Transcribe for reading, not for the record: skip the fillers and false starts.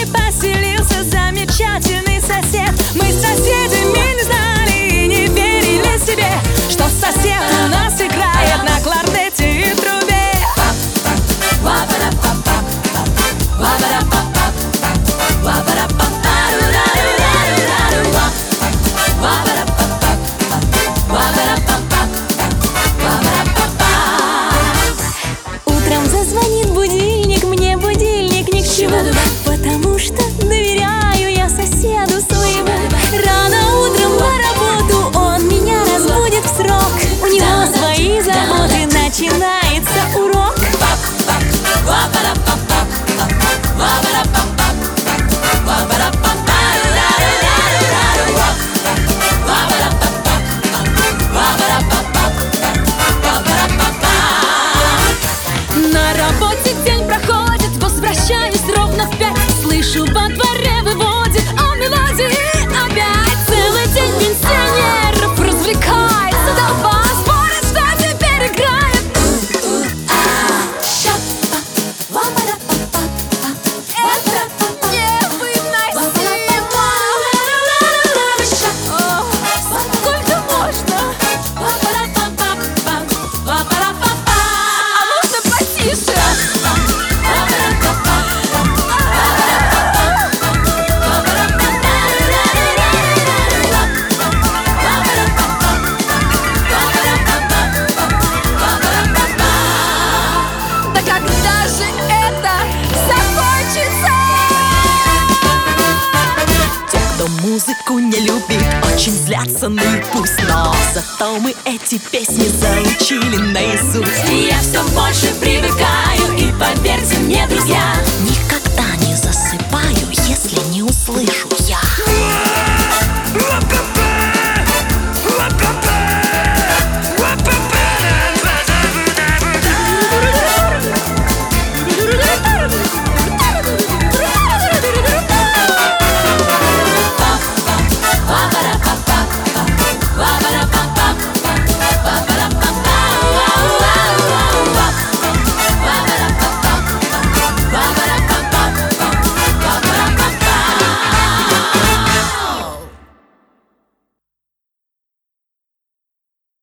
поселился замечательный сосед. Мы с соседями не знали и не верили себе, что сосед у нас играет на кларнете и трубе. Утром зазвонит будильник, мне будильник ни к чему, потому что доверяю я соседу своему. Рано утром на работу он меня разбудит в срок. У него свои заботы, начинается урок. На работе день проходит, возвращаюсь ровно в 5. Слышу, во дворе выводит он мелодии опять. Целый день пенсионеров развлекается, толпа спорит, что теперь играет. Это невыносимо. Сколько можно? А можно потише? Да когда же это закончится? Те, кто музыку не любит, очень злятся, ну и пусть. Но зато мы эти песни заучили наизусть. И я все больше привыкаю, и поверьте мне, друзья, Никогда